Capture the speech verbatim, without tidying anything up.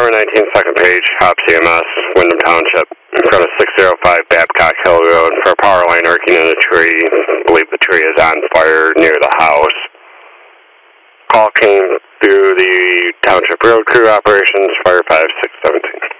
four nineteen, second page, Hobbs E M S, Wyndham Township, in front of six oh five Babcock Hill Road, for a power line working in a tree. I believe the tree is on fire near the house. Call came through the Township Road Crew Operations, Fire five six seventeen.